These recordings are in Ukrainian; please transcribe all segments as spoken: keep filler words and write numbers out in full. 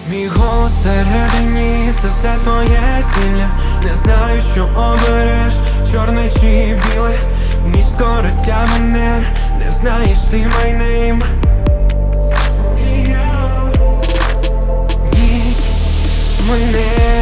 Мій голос всередині, це все твоє зілля. Не знаю, що обереш, чорне чи біле. Ніч скоро тягне, не знаєш ти my name. Ніч мене,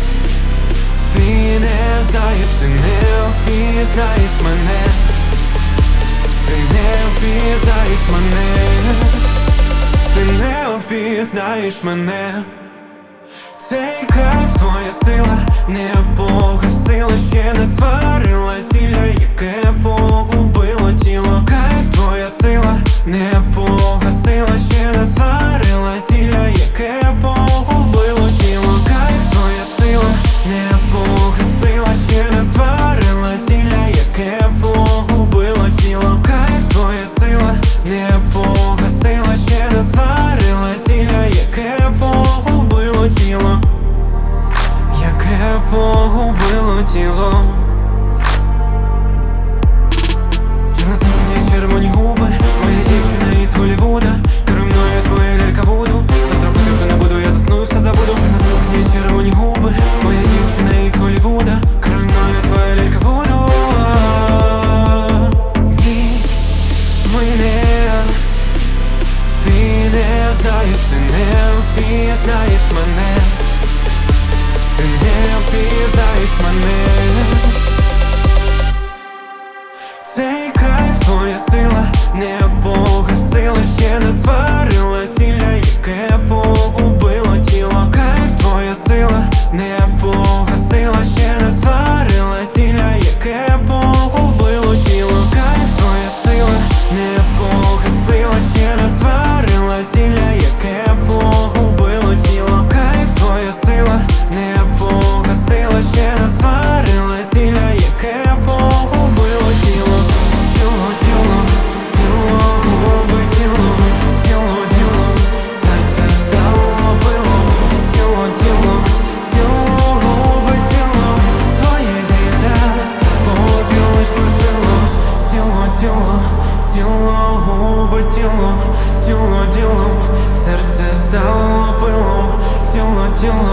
ти не знаєш, ти не впізнаєш мене. Ти не впізнаєш мене. Ти не впізнаєш мене. Цей кайф, твоя сила не погасила, ще не сварила зілля, яке погубило тіло. Кайф, твоя сила не погасила, ще не сварила зілля, яке погубило тіло. Кайф, твоя сила не погасила, ще не сварила зілля, яке погубило тіло. Кайф, твоя сила не погасила, ще не сварила зілля, яке погубило тіло, яке погубило тіло. Чорна сукня, червоні губи, моя дівчина із Голлівуда. Керуй мною твоя лялька вуду. Завтра бути вже не буду, я засну і все забуду. Чорна сукня, червоні губи, моя дівчина із Голлівуда. Керуй мною твоя лялька вуду. Ніч мене, ти не знаєш, ти не впізнаєш мене. Ти не впізнаєш мене. Цей кайф, твоя сила не погасила, ще не сварила зілля, яке погубило тіло. Кайф, твоя сила не погасила, ще не сварила зілля, яке погубило тіло. Кайф, твоя сила не погасила, ще не сварила зілля, яке погубило тіло. Кайф, твоя сила не погасила, ще не сварила зілля, яке погубило тіло. Тіло, тіло, тіло, губи, тіло, тіло, тіло, серце стало пилом. Тіло, тіло, тіло, губи, тіло, твоє зілля побілиш лишило. Тіло, тіло, тіло, губи, тіло, тіло, тіло, серце стало пилом. Тіло, тіло.